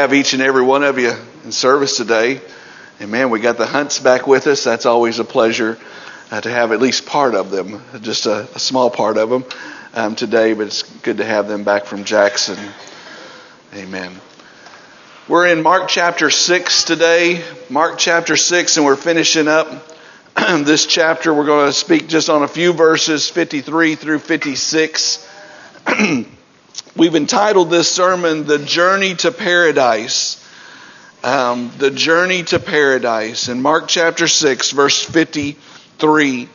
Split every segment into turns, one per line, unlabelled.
Have each and every one of you in service today. And man, we got the Hunts back with us. That's always a pleasure to have at least part of them, just a small part of them today, but it's good to have them back from Jackson. Amen. We're in Mark chapter 6 today. Mark chapter 6, and we're finishing up this chapter. We're going to speak just on a few verses, 53 through 56. We've entitled this sermon, The Journey to Paradise. The Journey to Paradise. In Mark chapter 6, verse 53,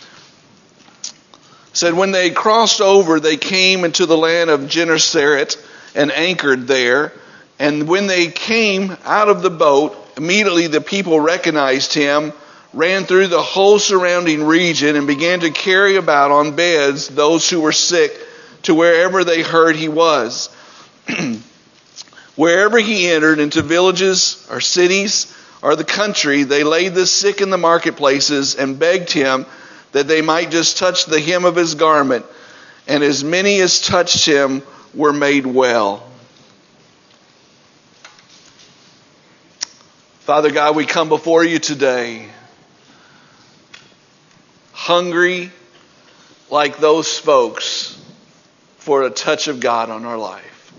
said, when they crossed over, they came into the land of Gennesaret and anchored there. And when they came out of the boat, immediately the people recognized him, ran through the whole surrounding region, and began to carry about on beds those who were sick to wherever they heard he was. Wherever he entered, into villages or cities or the country, they laid the sick in the marketplaces and begged him that they might just touch the hem of his garment. And as many as touched him were made well. Father God, we come before you today, hungry like those folks for a touch of God on our life.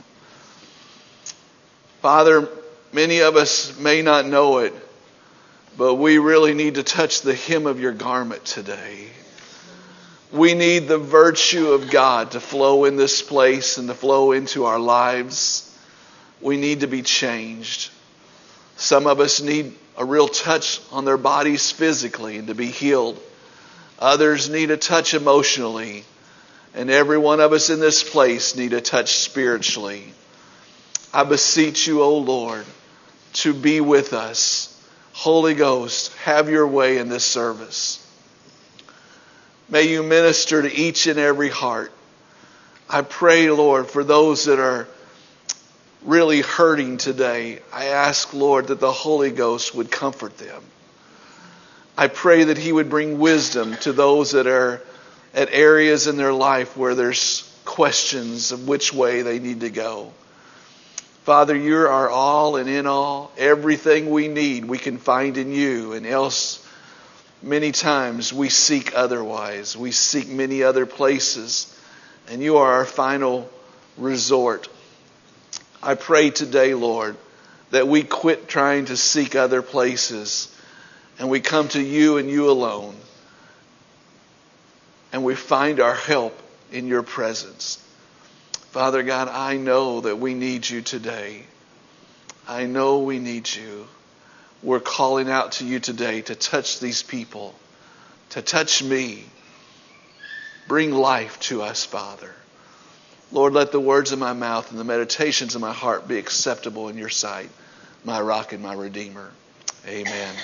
Father, many of us may not know it, but we really need to touch the hem of your garment today. We need the virtue of God to flow in this place and to flow into our lives. We need to be changed. Some of us need a real touch on their bodies physically and to be healed. Others need a touch emotionally. And every one of us in this place need a touch spiritually. I beseech you, O Lord, to be with us. Holy Ghost, have your way in this service. May you minister to each and every heart. I pray, Lord, for those that are really hurting today. I ask, Lord, that the Holy Ghost would comfort them. I pray that he would bring wisdom to those that are at areas in their life where there's questions of which way they need to go. Father, you're our all and in all. Everything we need we can find in you, and else many times we seek otherwise. We seek many other places, and you are our final resort. I pray today, Lord, that we quit trying to seek other places and we come to you and you alone. And we find our help in your presence. Father God, I know that we need you today. I know we need you. We're calling out to you today to touch these people, to touch me. Bring life to us, Father. Lord, let the words of my mouth and the meditations of my heart be acceptable in your sight, my rock and my redeemer. Amen.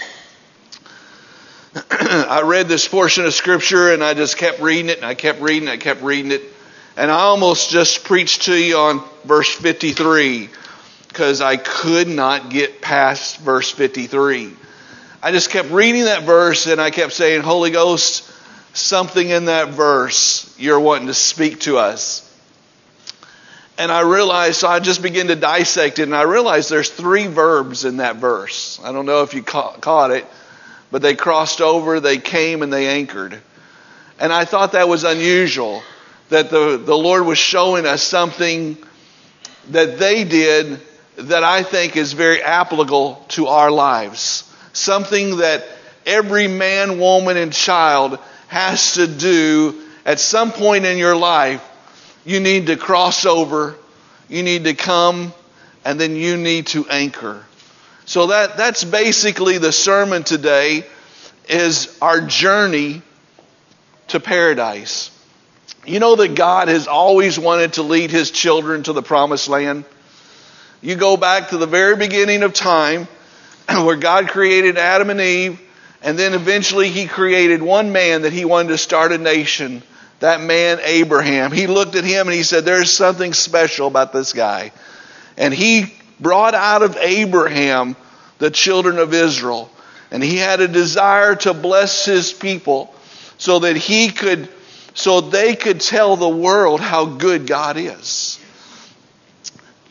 I read this portion of Scripture and I just kept reading it and I kept reading it, I kept reading it. And I almost just preached to you on verse 53 because I could not get past verse 53. I just kept reading that verse and I kept saying, Holy Ghost, something in that verse you're wanting to speak to us. And I realized, so I just began to dissect it, and I realized there's 3 verbs in that verse. I don't know if you caught it, but they crossed over, they came, and they anchored. And I thought that was unusual, that the Lord was showing us something that they did that I think is very applicable to our lives. Something that every man, woman, and child has to do at some point in your life. You need to cross over, you need to come, and then you need to anchor. So that's basically the sermon today, is our journey to paradise. You know that God has always wanted to lead his children to the promised land. You go back to the very beginning of time where God created Adam and Eve, and then eventually he created one man that he wanted to start a nation. That man, Abraham. He looked at him and he said, there's something special about this guy. And he brought out of Abraham the children of Israel. And he had a desire to bless his people so that they could tell the world how good God is.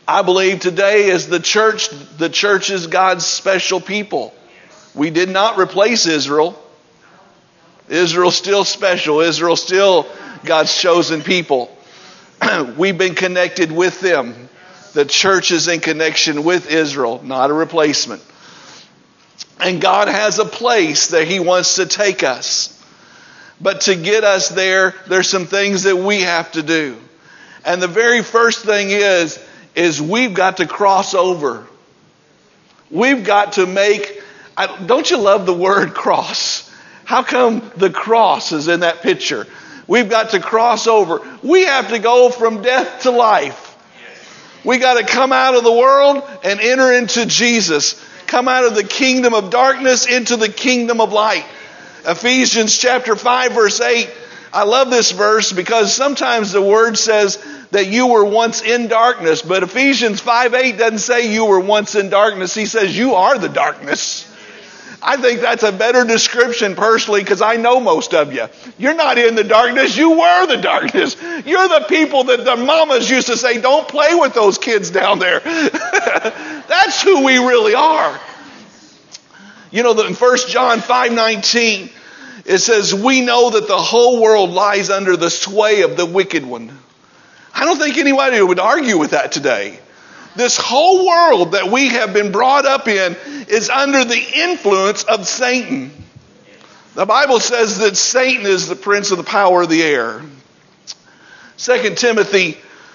I believe today is the church is God's special people. We did not replace Israel. Israel's still special. Israel's still God's chosen people. We've been connected with them. The church is in connection with Israel, not a replacement. And God has a place that He wants to take us. But to get us there, there's some things that we have to do. And the very first thing is we've got to cross over. We've got to make, don't you love the word cross? How come the cross is in that picture? We've got to cross over. We have to go from death to life. We got to come out of the world and enter into Jesus. Come out of the kingdom of darkness into the kingdom of light. Ephesians chapter 5 verse 8. I love this verse because sometimes the word says that you were once in darkness. But Ephesians 5:8 doesn't say you were once in darkness. He says you are the darkness. I think that's a better description personally because I know most of you. You're not in the darkness. You were the darkness. You're the people that the mamas used to say, don't play with those kids down there. That's who we really are. You know, in 1 John 5:19, it says, we know that the whole world lies under the sway of the wicked one. I don't think anybody would argue with that today. This whole world that we have been brought up in is under the influence of Satan. The Bible says that Satan is the prince of the power of the air. 2 Timothy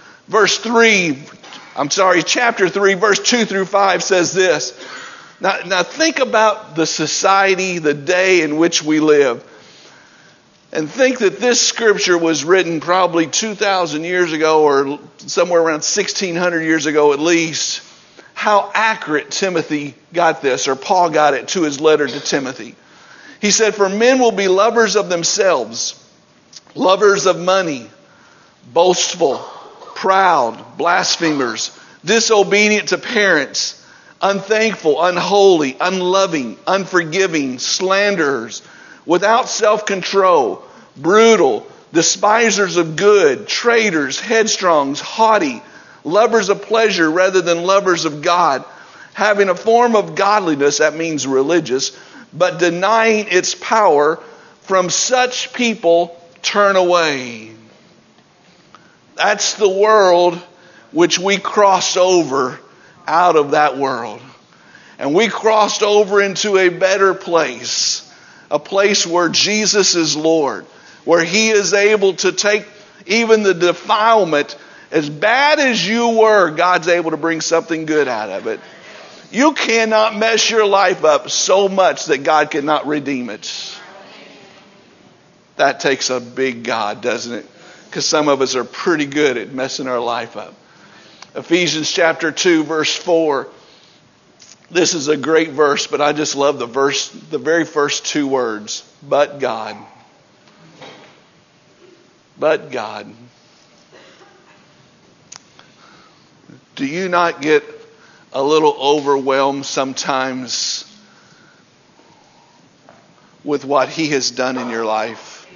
chapter 3, verse 2 through 5 says this. Now think about the society, the day in which we live. And think that this scripture was written probably 2,000 years ago or somewhere around 1,600 years ago at least. How accurate Timothy got this, or Paul got it to his letter to Timothy. He said, for men will be lovers of themselves, lovers of money, boastful, proud, blasphemers, disobedient to parents, unthankful, unholy, unloving, unforgiving, slanderers, without self-control, brutal, despisers of good, traitors, headstrongs, haughty, lovers of pleasure rather than lovers of God, having a form of godliness, that means religious, but denying its power. From such people turn away. That's the world which we crossed over out of that world. And we crossed over into a better place. A place where Jesus is Lord. Where He is able to take even the defilement. As bad as you were, God's able to bring something good out of it. You cannot mess your life up so much that God cannot redeem it. That takes a big God, doesn't it? Because some of us are pretty good at messing our life up. Ephesians chapter 2 verse 4. This is a great verse, but I just love the very first two words. But God. But God. Do you not get a little overwhelmed sometimes with what He has done in your life?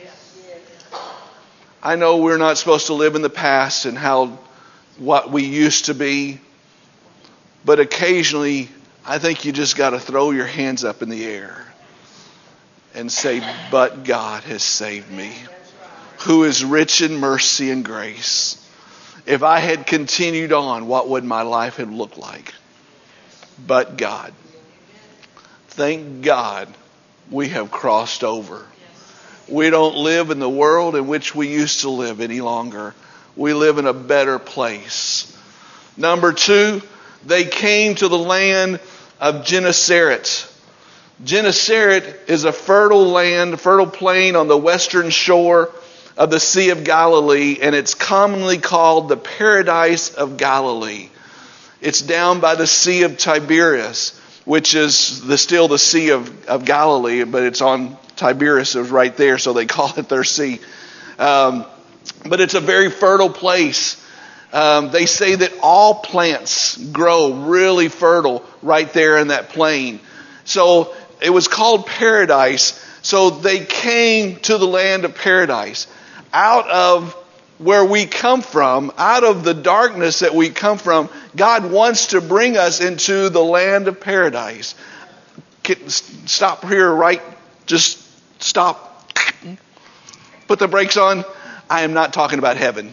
I know we're not supposed to live in the past and what we used to be, but occasionally I think you just got to throw your hands up in the air and say, but God has saved me, who is rich in mercy and grace. If I had continued on, what would my life have looked like? But God. Thank God we have crossed over. We don't live in the world in which we used to live any longer. We live in a better place. Number 2, they came to the land of Gennesaret. Gennesaret is a fertile land, fertile plain on the western shore of the Sea of Galilee, and it's commonly called the Paradise of Galilee. It's down by the Sea of Tiberias, which is still the Sea of Galilee, but it's on Tiberias. It was right there, so they call it their sea. But it's a very fertile place. They say that all plants grow really fertile right there in that plain. So it was called paradise. So they came to the land of paradise out of where we come from, out of the darkness that we come from, God wants to bring us into the land of paradise. Stop here, right? Just stop. Put the brakes on. I am not talking about heaven.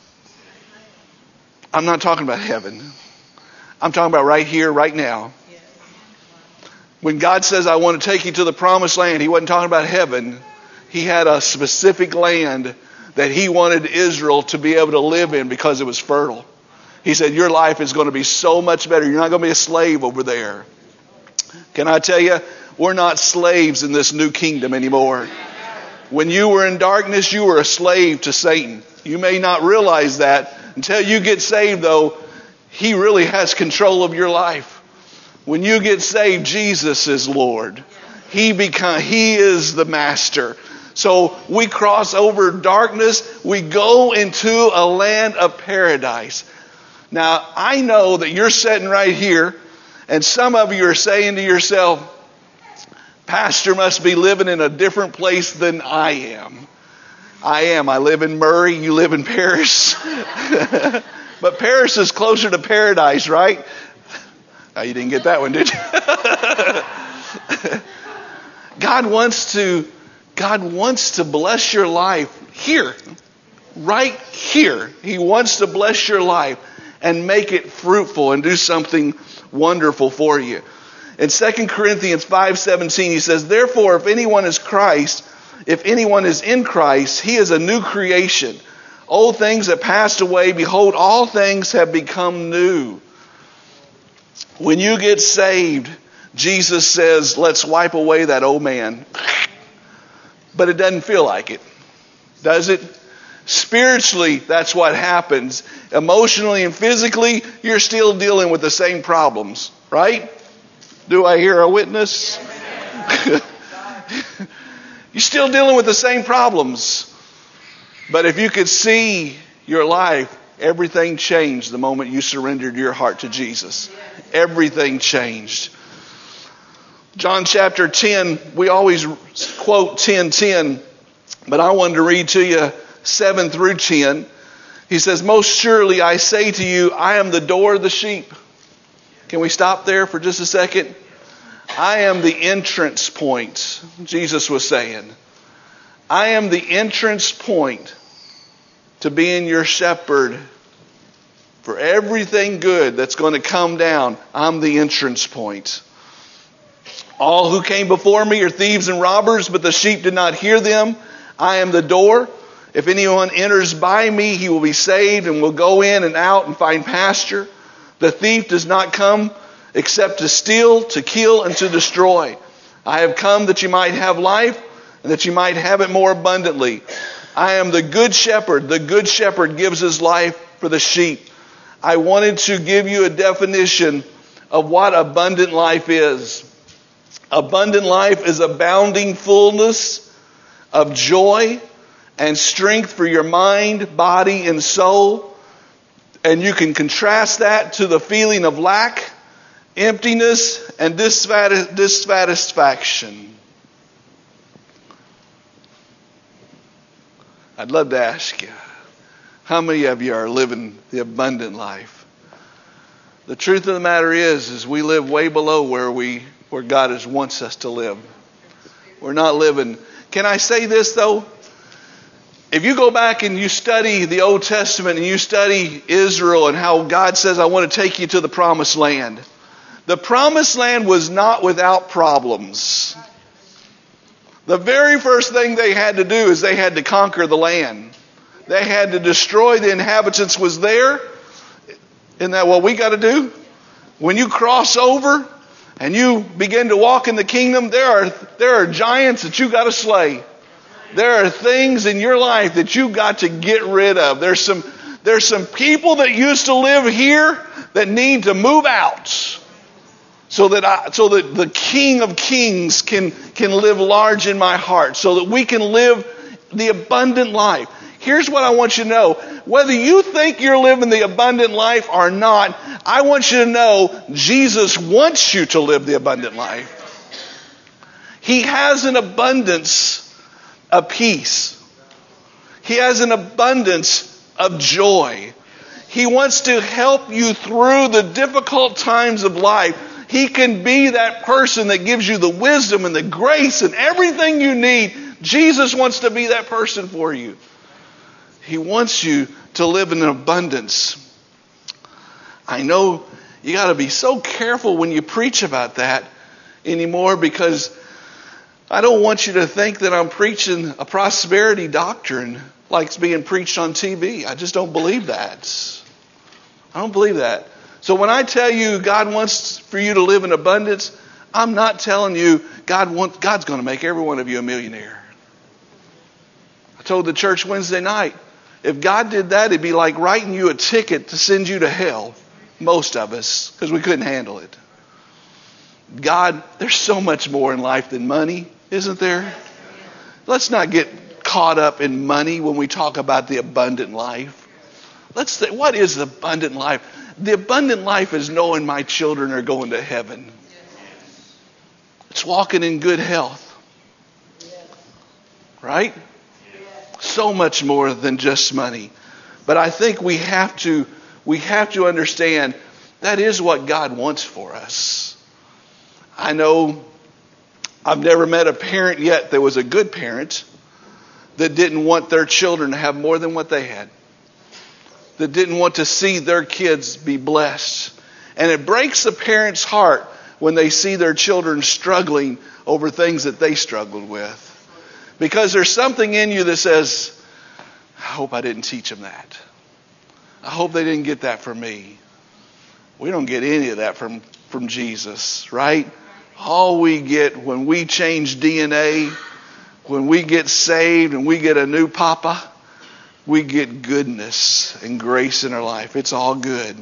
I'm not talking about heaven. I'm talking about right here, right now. When God says, I want to take you to the promised land, He wasn't talking about heaven. He had a specific land that He wanted Israel to be able to live in because it was fertile. He said, your life is going to be so much better. You're not going to be a slave over there. Can I tell you, we're not slaves in this new kingdom anymore. When you were in darkness, you were a slave to Satan. You may not realize that. Until you get saved, though, He really has control of your life. When you get saved, Jesus is Lord. He is the master. So we cross over darkness. We go into a land of paradise. Now, I know that you're sitting right here, and some of you are saying to yourself, Pastor must be living in a different place than I am. I am. I live in Murray. You live in Paris. But Paris is closer to paradise, right? Oh, you didn't get that one, did you? God wants to bless your life here. Right here. He wants to bless your life and make it fruitful and do something wonderful for you. In 2 Corinthians 5:17, he says, therefore, if anyone is in Christ, he is a new creation. Old things have passed away. Behold, all things have become new. When you get saved, Jesus says, let's wipe away that old man. But it doesn't feel like it, does it? Spiritually, that's what happens. Emotionally and physically, you're still dealing with the same problems, right? Do I hear a witness? You're still dealing with the same problems. But if you could see your life, everything changed the moment you surrendered your heart to Jesus. Everything changed. John chapter 10, we always quote 10:10, but I wanted to read to you 7 through 10. He says, most surely I say to you, I am the door of the sheep. Can we stop there for just a second? I am the entrance point, Jesus was saying. I am the entrance point to being your shepherd for everything good that's going to come down. I'm the entrance point. All who came before me are thieves and robbers, but the sheep did not hear them. I am the door. If anyone enters by me, he will be saved and will go in and out and find pasture. The thief does not come except to steal, to kill, and to destroy. I have come that you might have life and that you might have it more abundantly. I am the good shepherd. The good shepherd gives his life for the sheep. I wanted to give you a definition of what abundant life is. Abundant life is abounding fullness of joy and strength for your mind, body, and soul. And you can contrast that to the feeling of lack, emptiness, and dissatisfaction. I'd love to ask you, how many of you are living the abundant life? The truth of the matter is we live way below where God wants us to live. We're not living. Can I say this though? If you go back and you study the Old Testament and you study Israel and how God says, I want to take you to the promised land. The promised land was not without problems. The very first thing they had to do is they had to conquer the land. They had to destroy the inhabitants was there. Isn't that what we got to do? When you cross over and you begin to walk in the kingdom, there are giants that you got to slay. There are things in your life that you got to get rid of. There's some people that used to live here that need to move out so that the King of Kings can live large in my heart, so that we can live the abundant life. Here's what I want you to know. Whether you think you're living the abundant life or not, I want you to know Jesus wants you to live the abundant life. He has an abundance of peace. He has an abundance of joy. He wants to help you through the difficult times of life. He can be that person that gives you the wisdom and the grace and everything you need. Jesus wants to be that person for you. He wants you to live in abundance. I know you got to be so careful when you preach about that anymore, because I don't want you to think that I'm preaching a prosperity doctrine like it's being preached on TV. I just don't believe that. I don't believe that. So when I tell you God wants for you to live in abundance, I'm not telling you God's going to make every one of you a millionaire. I told the church Wednesday night, if God did that, it'd be like writing you a ticket to send you to hell. Most of us, because we couldn't handle it. God, there's so much more in life than money, isn't there? Let's not get caught up in money when we talk about the abundant life. Let's think, what is the abundant life? The abundant life is knowing my children are going to heaven. It's walking in good health. Right? So much more than just money. But I think we have to understand that is what God wants for us. I know I've never met a parent yet that was a good parent that didn't want their children to have more than what they had. That didn't want to see their kids be blessed. And it breaks the parent's heart when they see their children struggling over things that they struggled with. Because there's something in you that says, I hope I didn't teach them that. I hope they didn't get that from me. We don't get any of that from Jesus, right? All we get when we change DNA, when we get saved and we get a new papa, we get goodness and grace in our life. It's all good.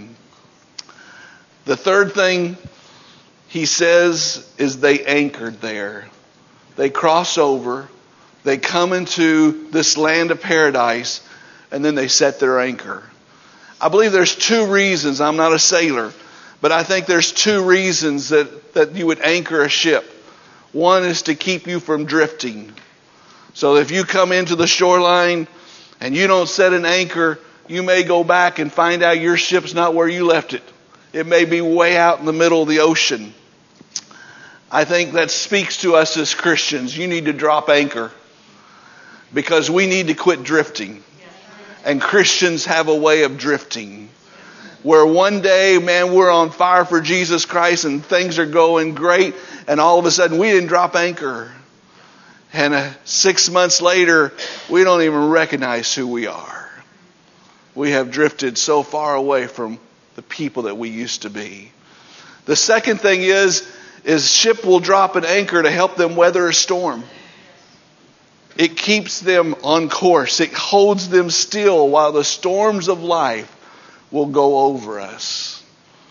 The third thing he says is they anchored there. They cross over. They come into this land of paradise, and then they set their anchor. I believe there's two reasons. I'm not a sailor, but I think there's two reasons that you would anchor a ship. One is to keep you from drifting. So if you come into the shoreline and you don't set an anchor, you may go back and find out your ship's not where you left it. It may be way out in the middle of the ocean. I think that speaks to us as Christians. You need to drop anchor, because we need to quit drifting. And Christians have a way of drifting, where one day, man, we're on fire for Jesus Christ and things are going great, and all of a sudden we didn't drop anchor. And 6 months later, we don't even recognize who we are. We have drifted so far away from the people that we used to be. The second thing is ship will drop an anchor to help them weather a storm. It keeps them on course. It holds them still while the storms of life will go over us.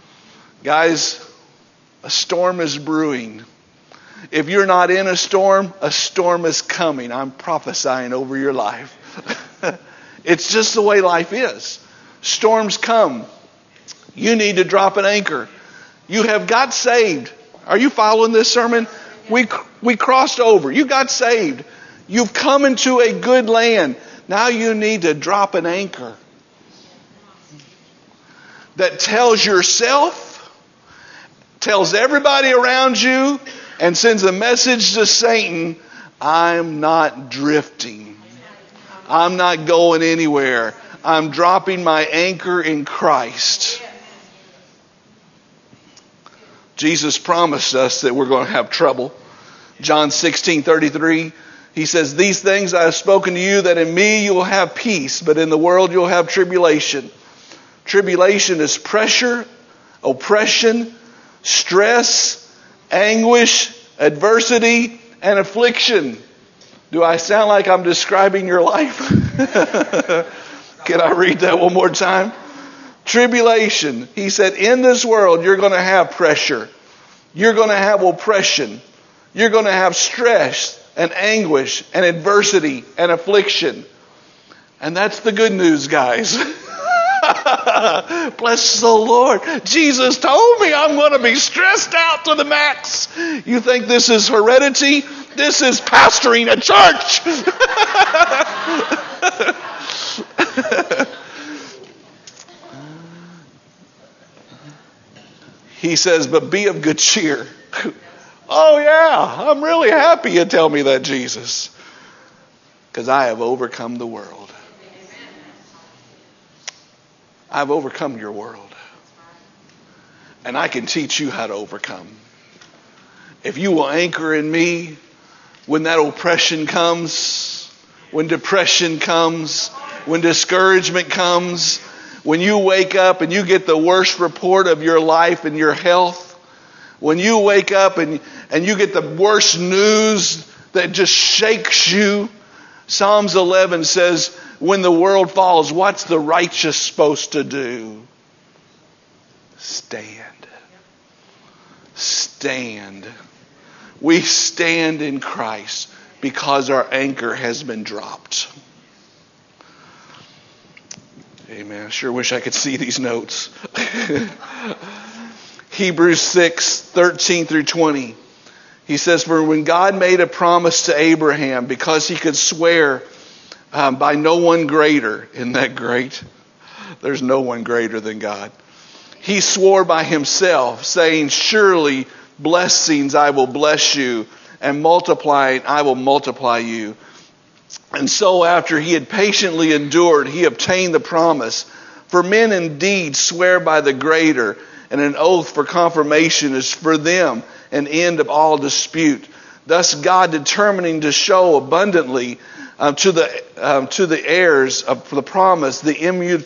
Guys, a storm is brewing. If you're not in a storm is coming. I'm prophesying over your life. It's just the way life is. Storms come. You need to drop an anchor. You have got saved. Are you following this sermon? We crossed over. You got saved. You've come into a good land. Now you need to drop an anchor that tells yourself, tells everybody around you, and sends a message to Satan, I'm not drifting. I'm not going anywhere. I'm dropping my anchor in Christ. Jesus promised us that we're going to have trouble. John 16:33, he says, these things I have spoken to you, that in me you will have peace, but in the world you'll have tribulation. Tribulation is pressure, oppression, stress, anguish, adversity, and affliction. Do I sound like I'm describing your life? Can I read that one more time? Tribulation. He said, in this world, you're going to have pressure. You're going to have oppression. You're going to have stress and anguish and adversity and affliction. And that's the good news, guys. Bless the Lord. Jesus told me I'm going to be stressed out to the max. You think this is heredity? This is pastoring a church. He says, but be of good cheer. Oh yeah, I'm really happy you tell me that, Jesus. Because I have overcome the world. I've overcome your world. And I can teach you how to overcome. If you will anchor in me, when that oppression comes, when depression comes, when discouragement comes, when you wake up and you get the worst report of your life and your health, when you wake up and you get the worst news that just shakes you, Psalms 11 says, when the world falls, what's the righteous supposed to do? Stand. Stand. We stand in Christ because our anchor has been dropped. Amen. I sure wish I could see these notes. Hebrews 6:13 through 20. He says, for when God made a promise to Abraham, because he could swear by no one greater, isn't that great? There's no one greater than God. He swore by himself, saying, surely blessings I will bless you, and multiplying I will multiply you. And so after he had patiently endured, he obtained the promise. For men indeed swear by the greater, and an oath for confirmation is for them an end of all dispute. Thus God determining to show abundantly to the heirs of the promise the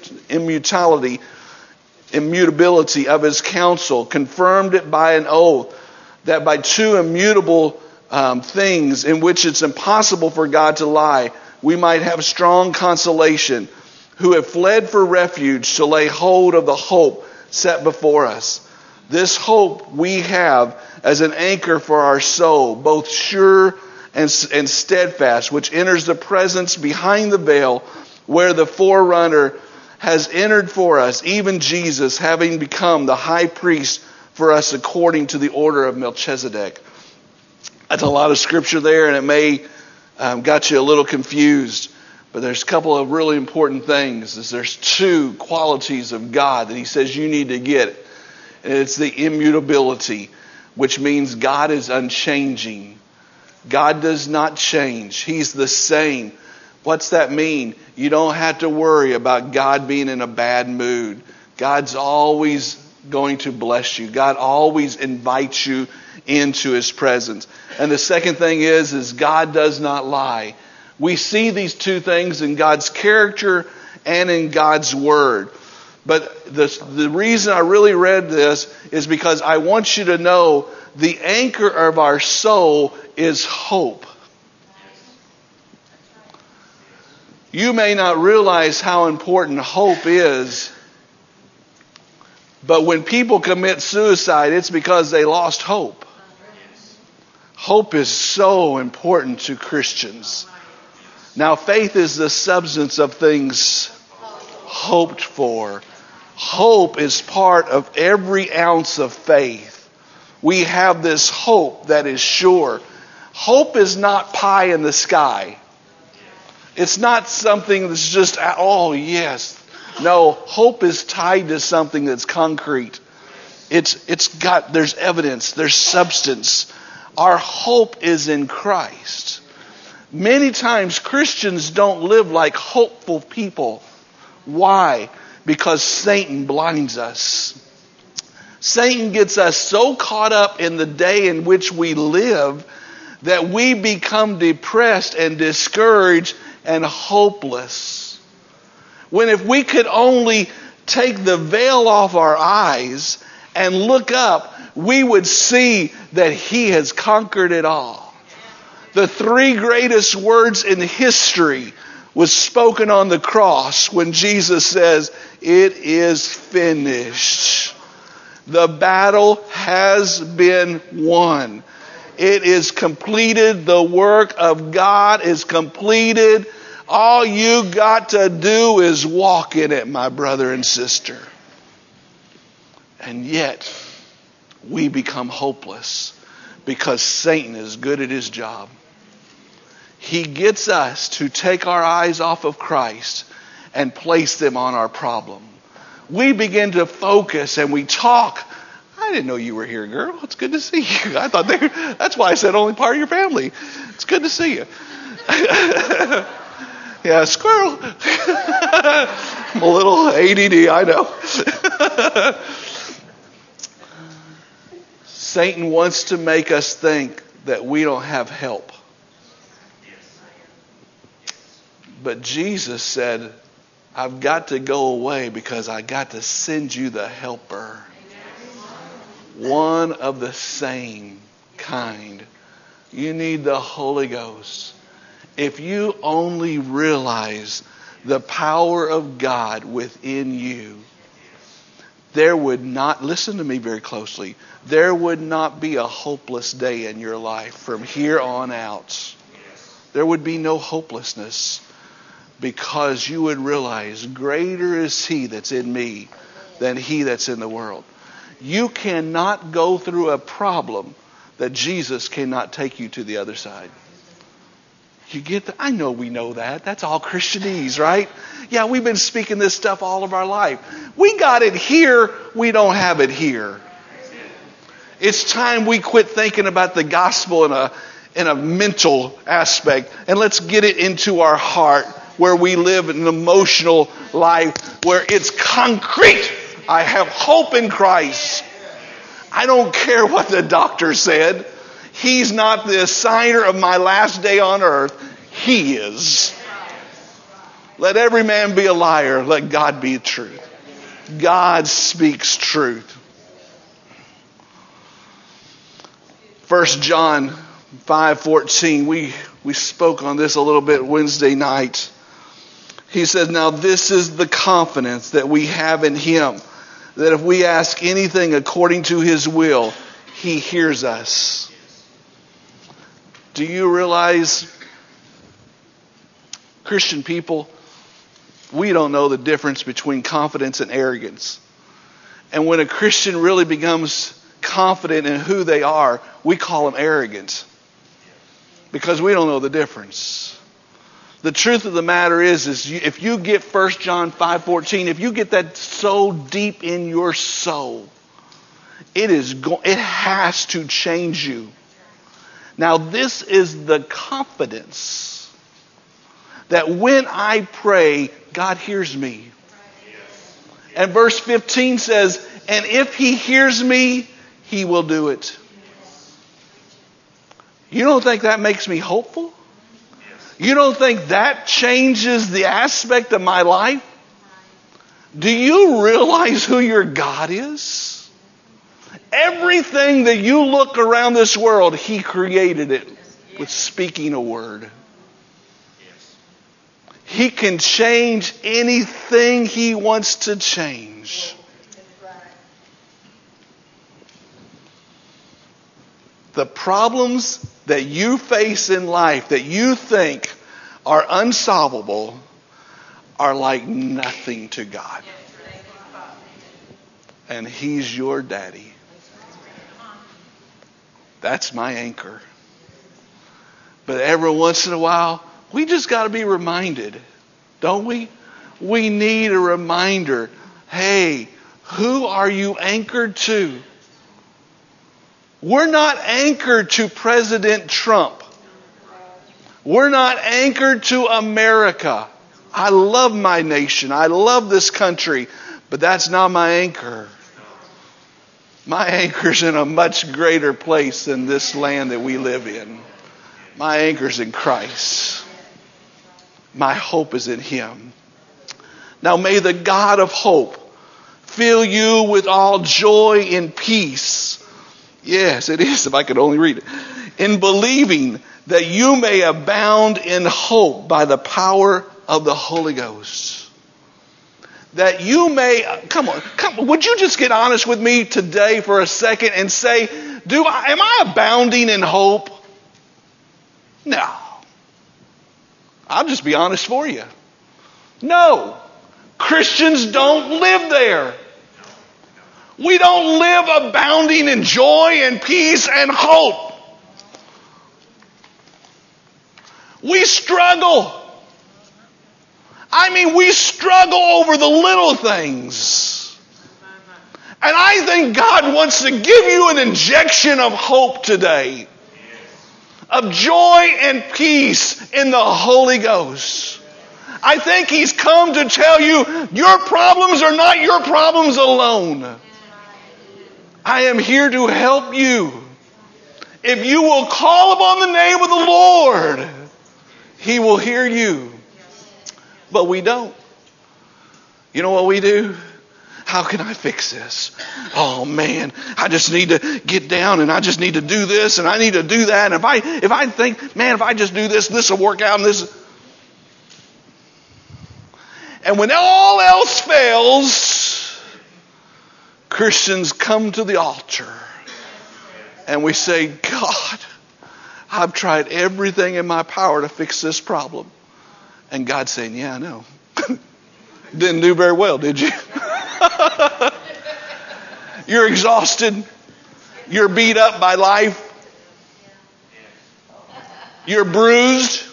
immutability of his counsel, confirmed it by an oath, that by two immutable things in which it's impossible for God to lie, we might have strong consolation, who have fled for refuge to lay hold of the hope set before us. This hope we have as an anchor for our soul, both sure and steadfast, which enters the presence behind the veil, where the forerunner has entered for us, even Jesus, having become the high priest for us according to the order of Melchizedek. That's a lot of scripture there, and it may got you a little confused. But there's a couple of really important things. There's two qualities of God that he says you need to get. And it's the immutability, which means God is unchanging. God does not change. He's the same. What's that mean? You don't have to worry about God being in a bad mood. God's always going to bless you. God always invites you into his presence. And the second thing is God does not lie. We see these two things in God's character and in God's word. But the reason I really read this is because I want you to know the anchor of our soul is hope. You may not realize how important hope is, but when people commit suicide, it's because they lost hope. Hope is so important to Christians. Now, faith is the substance of things hoped for. Hope is part of every ounce of faith. We have this hope that is sure. Hope is not pie in the sky. It's not something that's just, oh yes. No, hope is tied to something that's concrete. There's evidence, there's substance. Our hope is in Christ. Many times Christians don't live like hopeful people. Why? Because Satan blinds us. Satan gets us so caught up in the day in which we live that we become depressed and discouraged and hopeless. When if we could only take the veil off our eyes and look up, we would see that he has conquered it all. The three greatest words in history was spoken on the cross when Jesus says, it is finished. The battle has been won. It is completed. The work of God is completed. All you got to do is walk in it, my brother and sister. And yet, we become hopeless because Satan is good at his job. He gets us to take our eyes off of Christ and place them on our problem. We begin to focus and we talk. I didn't know you were here, girl. It's good to see you. I thought that's why I said only part of your family. It's good to see you. Yeah, squirrel. I'm a little ADD, I know. Satan wants to make us think that we don't have help. But Jesus said, I've got to go away because I got to send you the helper. One of the same kind. You need the Holy Ghost. If you only realize the power of God within you, there would not, listen to me very closely, there would not be a hopeless day in your life from here on out. There would be no hopelessness because you would realize greater is He that's in me than he that's in the world. You cannot go through a problem that Jesus cannot take you to the other side. You get that? I know we know that. That's all Christianese, right? Yeah, we've been speaking this stuff all of our life. We got it here. We don't have it here. It's time we quit thinking about the gospel in a mental aspect, and let's get it into our heart where we live an emotional life where it's concrete. I have hope in Christ. I don't care what the doctor said. He's not the assigner of my last day on earth. He is. Let every man be a liar. Let God be truth. God speaks truth. 1 John 5:14. We spoke on this a little bit Wednesday night. He says, now this is the confidence that we have in Him, that if we ask anything according to His will, He hears us. Do you realize, Christian people, we don't know the difference between confidence and arrogance. And when a Christian really becomes confident in who they are, we call them arrogant. Because we don't know the difference. The truth of the matter is if you get 1 John 5:14, if you get that so deep in your soul, it has to change you. Now this is the confidence that when I pray, God hears me. And verse 15 says, and if He hears me, He will do it. You don't think that makes me hopeful? You don't think that changes the aspect of my life? Do you realize who your God is? Everything that you look around this world, He created it with speaking a word. He can change anything He wants to change. The problems that you face in life that you think are unsolvable are like nothing to God. And He's your daddy. That's my anchor. But every once in a while, we just got to be reminded, don't we? We need a reminder. Hey, who are you anchored to? We're not anchored to President Trump. We're not anchored to America. I love my nation. I love this country. But that's not my anchor. My anchor's in a much greater place than this land that we live in. My anchor's in Christ. My hope is in Him. Now may the God of hope fill you with all joy and peace. Yes, it is, if I could only read it. In believing that you may abound in hope by the power of the Holy Ghost. That you may, come on, would you just get honest with me today for a second and say, am I abounding in hope? No. I'll just be honest for you. No. Christians don't live there. We don't live abounding in joy and peace and hope. We struggle. I mean, we struggle over the little things. And I think God wants to give you an injection of hope today, of joy and peace in the Holy Ghost. I think He's come to tell you your problems are not your problems alone. I am here to help you. If you will call upon the name of the Lord, He will hear you. But we don't. You know what we do? How can I fix this? Oh man, I just need to get down and I just need to do this and I need to do that. And if I think, man, if I just do this, this will work out and this. And when all else fails, Christians come to the altar and we say, God, I've tried everything in my power to fix this problem. And God's saying, yeah, I know. Didn't do very well, did you? You're exhausted. You're beat up by life. You're bruised.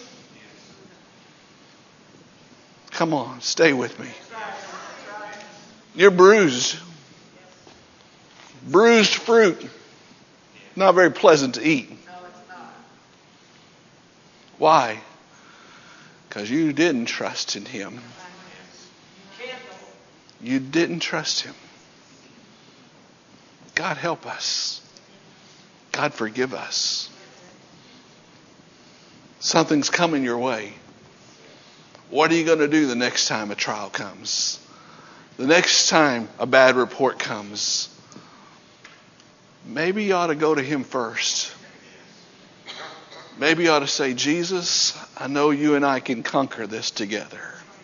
Come on, stay with me. You're bruised. Bruised fruit. Not very pleasant to eat. Why? Because you didn't trust in Him. You didn't trust Him. God help us. God forgive us. Something's coming your way. What are you going to do the next time a trial comes? The next time a bad report comes? Maybe you ought to go to Him first. Maybe you ought to say, Jesus, I know you and I can conquer this together.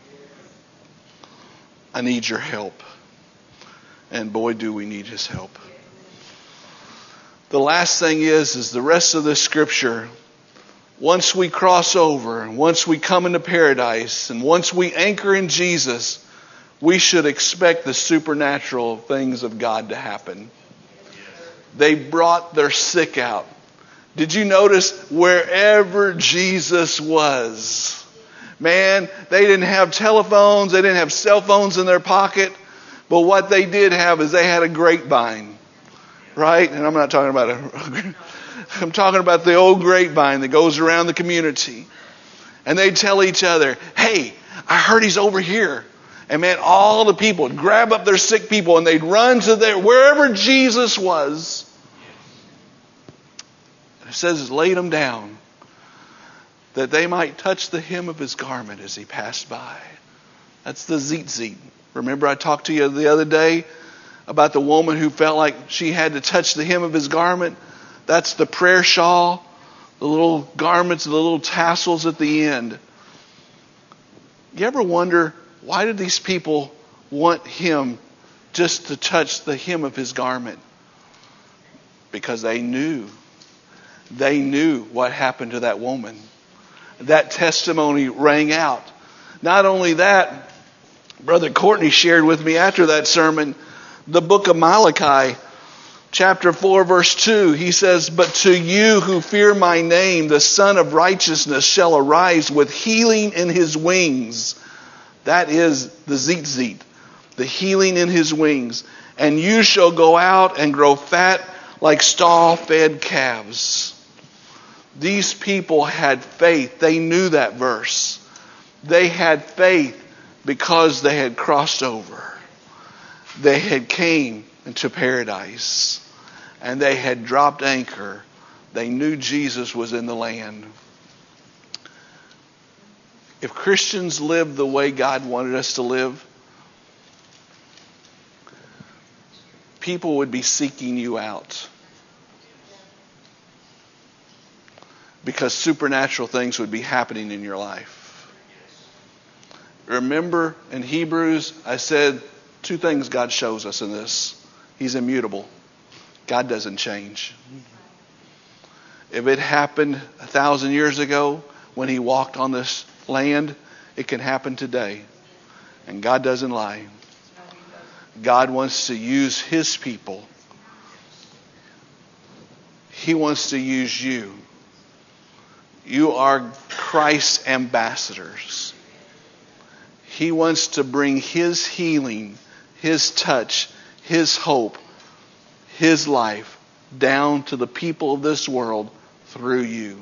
I need your help. And boy, do we need His help. The last thing is the rest of this scripture. Once we cross over, and once we come into paradise, and once we anchor in Jesus, we should expect the supernatural things of God to happen. They brought their sick out. Did you notice wherever Jesus was? Man, they didn't have telephones. They didn't have cell phones in their pocket. But what they did have is they had a grapevine. Right? And I'm not talking about I'm talking about the old grapevine that goes around the community. And they'd tell each other, hey, I heard he's over here. And man, all the people would grab up their sick people and they'd run to wherever Jesus was. It says, laid them down, that they might touch the hem of His garment as He passed by. That's the tzitzit. Remember I talked to you the other day about the woman who felt like she had to touch the hem of His garment? That's the prayer shawl, the little garments, the little tassels at the end. You ever wonder, why did these people want Him just to touch the hem of His garment? Because they knew. They knew what happened to that woman. That testimony rang out. Not only that, Brother Courtney shared with me after that sermon, the book of Malachi, chapter 4, verse 2. He says, but to you who fear my name, the Son of Righteousness shall arise with healing in His wings. That is the tzitzit, the healing in His wings. And you shall go out and grow fat like stall-fed calves. These people had faith. They knew that verse. They had faith because they had crossed over. They had came into paradise. And they had dropped anchor. They knew Jesus was in the land. If Christians lived the way God wanted us to live, people would be seeking you out. Because supernatural things would be happening in your life. Remember in Hebrews, I said 2 things God shows us in this. He's immutable. God doesn't change. If it happened 1,000 years ago when He walked on this land, it can happen today. And God doesn't lie. God wants to use His people. He wants to use you. You are Christ's ambassadors. He wants to bring His healing, His touch, His hope, His life down to the people of this world through you.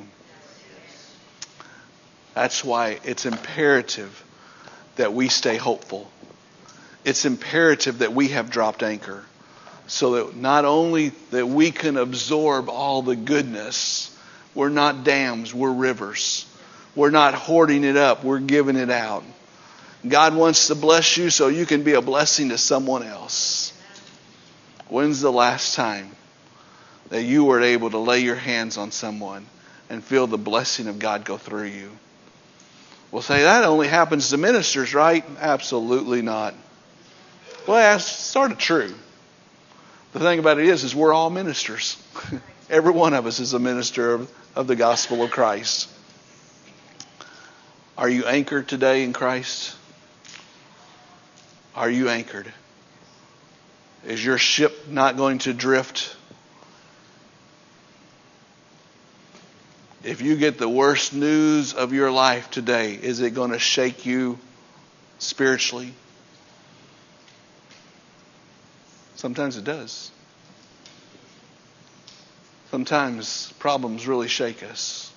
That's why it's imperative that we stay hopeful. It's imperative that we have dropped anchor so that not only that we can absorb all the goodness, we're not dams, we're rivers. We're not hoarding it up, we're giving it out. God wants to bless you so you can be a blessing to someone else. When's the last time that you were able to lay your hands on someone and feel the blessing of God go through you? We'll say that only happens to ministers, right? Absolutely not. Well, that's sort of true. The thing about it is we're all ministers. Every one of us is a minister of the gospel of Christ. Are you anchored today in Christ? Are you anchored? Is your ship not going to drift? If you get the worst news of your life today, is it going to shake you spiritually? Sometimes it does. Sometimes problems really shake us.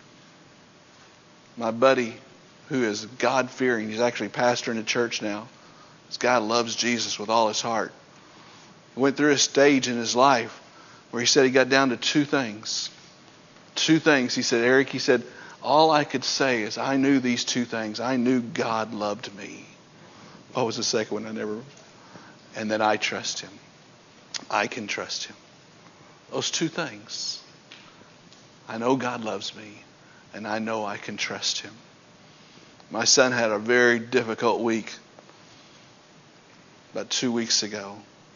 My buddy, who is God-fearing, he's actually pastoring a church now. This guy loves Jesus with all his heart. He went through a stage in his life where he said he got down to two things. Two things. He said, Eric, he said, all I could say is I knew these two things. I knew God loved me. What was the second one? And that I trust Him. I can trust Him. Those two things. I know God loves me, and I know I can trust Him. My son had a very difficult week about 2 weeks ago.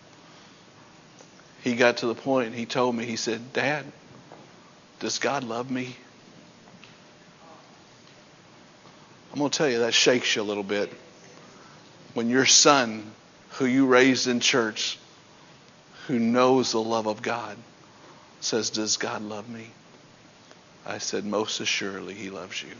He got to the point and he told me, he said, Dad, does God love me? I'm going to tell you, that shakes you a little bit. When your son, who you raised in church, who knows the love of God, says, does God love me? I said, most assuredly He loves you.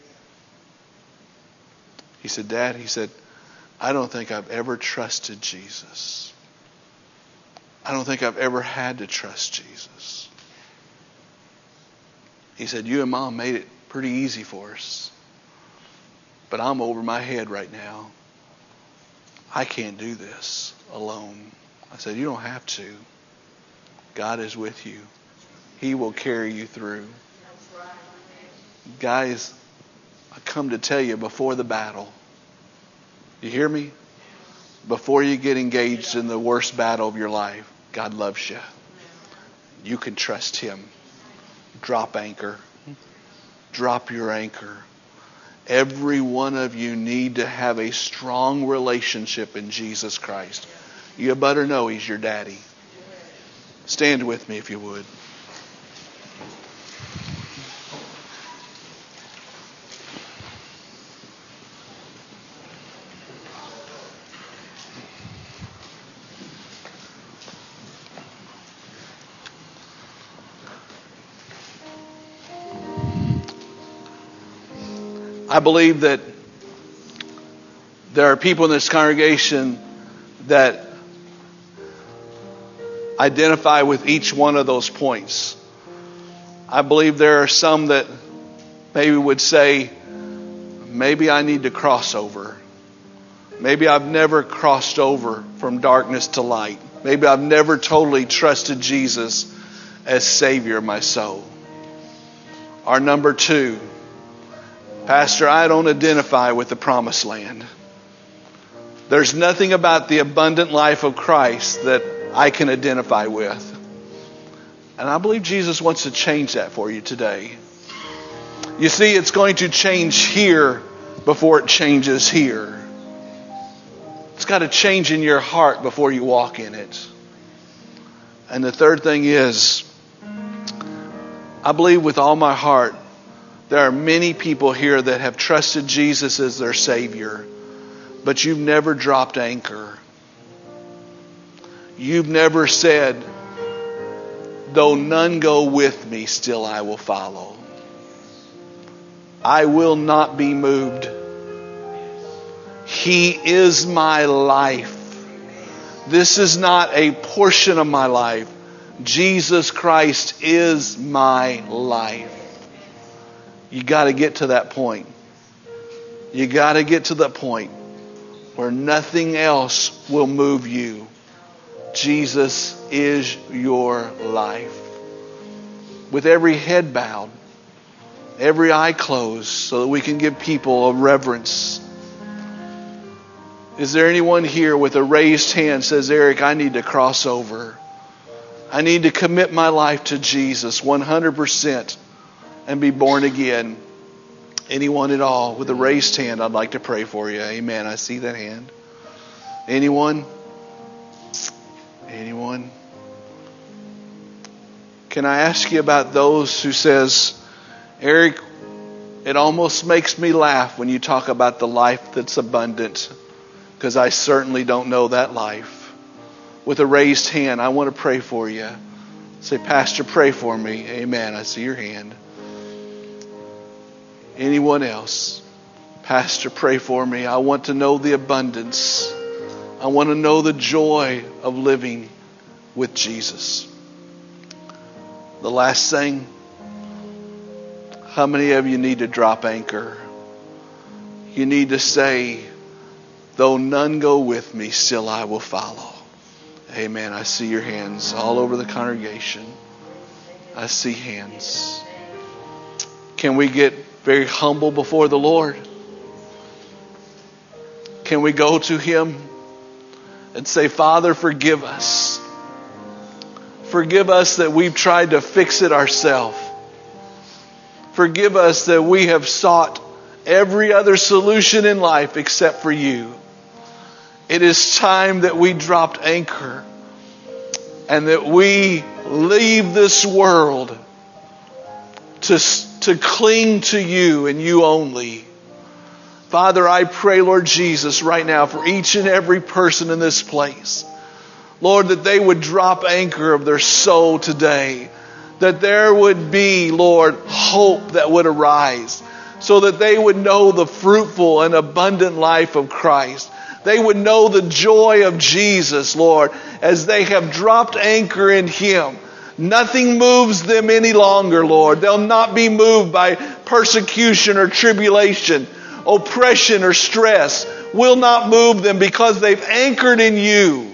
He said, Dad, he said, I don't think I've ever trusted Jesus. I don't think I've ever had to trust Jesus. He said, you and Mom made it pretty easy for us. But I'm over my head right now. I can't do this alone. I said, you don't have to. God is with you. He will carry you through. Guys, I come to tell you before the battle. You hear me? Before you get engaged in the worst battle of your life, God loves you. You can trust Him. Drop anchor. Drop your anchor. Every one of you need to have a strong relationship in Jesus Christ. You better know He's your daddy. Stand with me if you would. I believe that there are people in this congregation that identify with each one of those points. I believe there are some that maybe would say, maybe I need to cross over. Maybe I've never crossed over from darkness to light. Maybe I've never totally trusted Jesus as Savior of my soul. Or number two, Pastor, I don't identify with the promised land. There's nothing about the abundant life of Christ that I can identify with. And I believe Jesus wants to change that for you today. You see, it's going to change here before it changes here. It's got to change in your heart before you walk in it. And the third thing is, I believe with all my heart, there are many people here that have trusted Jesus as their Savior, but you've never dropped anchor. You've never said, though none go with me, still I will follow. I will not be moved. He is my life. This is not a portion of my life. Jesus Christ is my life. You got to get to that point. You got to get to that point where nothing else will move you. Jesus is your life. With every head bowed, every eye closed, so that we can give people a reverence. Is there anyone here with a raised hand says, Eric, I need to cross over. I need to commit my life to Jesus 100% and be born again. Anyone at all with a raised hand, I'd like to pray for you. Amen. I see that hand. Anyone? Anyone? Can I ask you about those who says, Eric, it almost makes me laugh when you talk about the life that's abundant, because I certainly don't know that life. With a raised hand, I want to pray for you. Say, Pastor, pray for me. Amen. I see your hand. Anyone else? Pastor, pray for me. I want to know the abundance. I want to know the joy of living with Jesus. The last thing, how many of you need to drop anchor? You need to say, though none go with me, still I will follow. Amen. I see your hands all over the congregation. I see hands. Can we get very humble before the Lord? Can we go to Him and say, Father, forgive us. Forgive us that we've tried to fix it ourselves. Forgive us that we have sought every other solution in life except for you. It is time that we dropped anchor and that we leave this world to cling to you and you only. Father, I pray, Lord Jesus, right now for each and every person in this place. Lord, that they would drop anchor of their soul today. That there would be, Lord, hope that would arise. So that they would know the fruitful and abundant life of Christ. They would know the joy of Jesus, Lord, as they have dropped anchor in Him. Nothing moves them any longer, Lord. They'll not be moved by persecution or tribulation. Oppression or stress will not move them because they've anchored in you.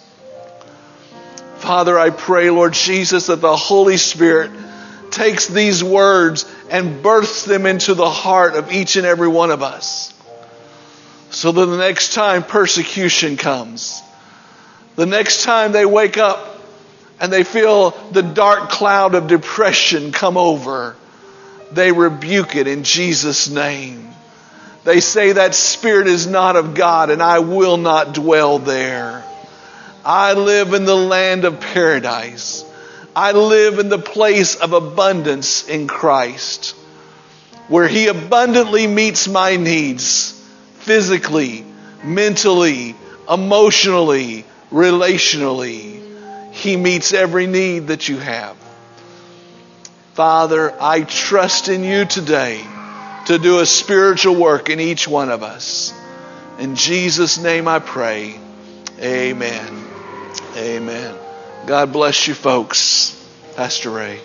Father, I pray, Lord Jesus, that the Holy Spirit takes these words and births them into the heart of each and every one of us. So that the next time persecution comes, the next time they wake up and they feel the dark cloud of depression come over, they rebuke it in Jesus' name. They say that spirit is not of God and I will not dwell there. I live in the land of paradise. I live in the place of abundance in Christ, where He abundantly meets my needs physically, mentally, emotionally, relationally. He meets every need that you have. Father, I trust in you today to do a spiritual work in each one of us. In Jesus' name I pray. Amen. Amen. God bless you, folks. Pastor Ray.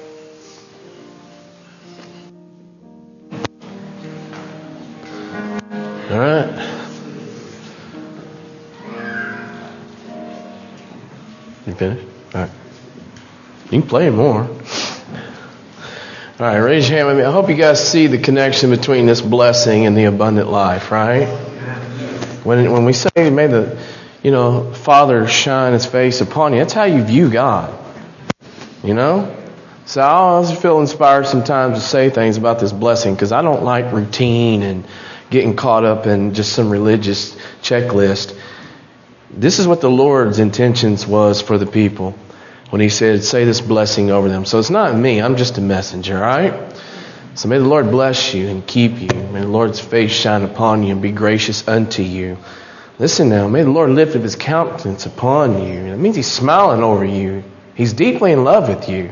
All right. You finished? All right. You can play more. All right, raise your hand with me. I hope you guys see the connection between this blessing and the abundant life, right? When we say, may the Father shine His face upon you, that's how you view God. So I always feel inspired sometimes to say things about this blessing because I don't like routine and getting caught up in just some religious checklist. This is what the Lord's intentions was for the people when He said, say this blessing over them. So it's not me. I'm just a messenger, all right? So may the Lord bless you and keep you. May the Lord's face shine upon you and be gracious unto you. Listen now, may the Lord lift up His countenance upon you. It means He's smiling over you. He's deeply in love with you.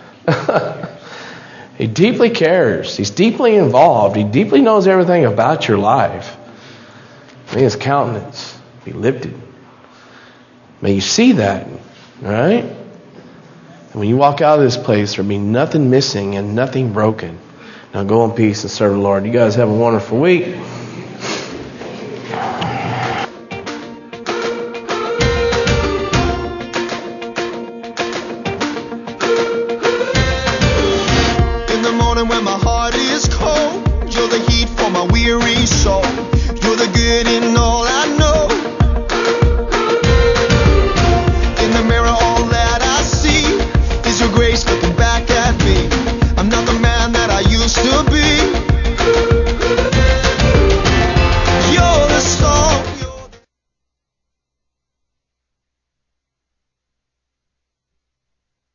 He deeply cares. He's deeply involved. He deeply knows everything about your life. May His countenance be lifted. May you see that, all right? And when you walk out of this place, there'll be nothing missing and nothing broken. Now go in peace and serve the Lord. You guys have a wonderful week. In
the morning when my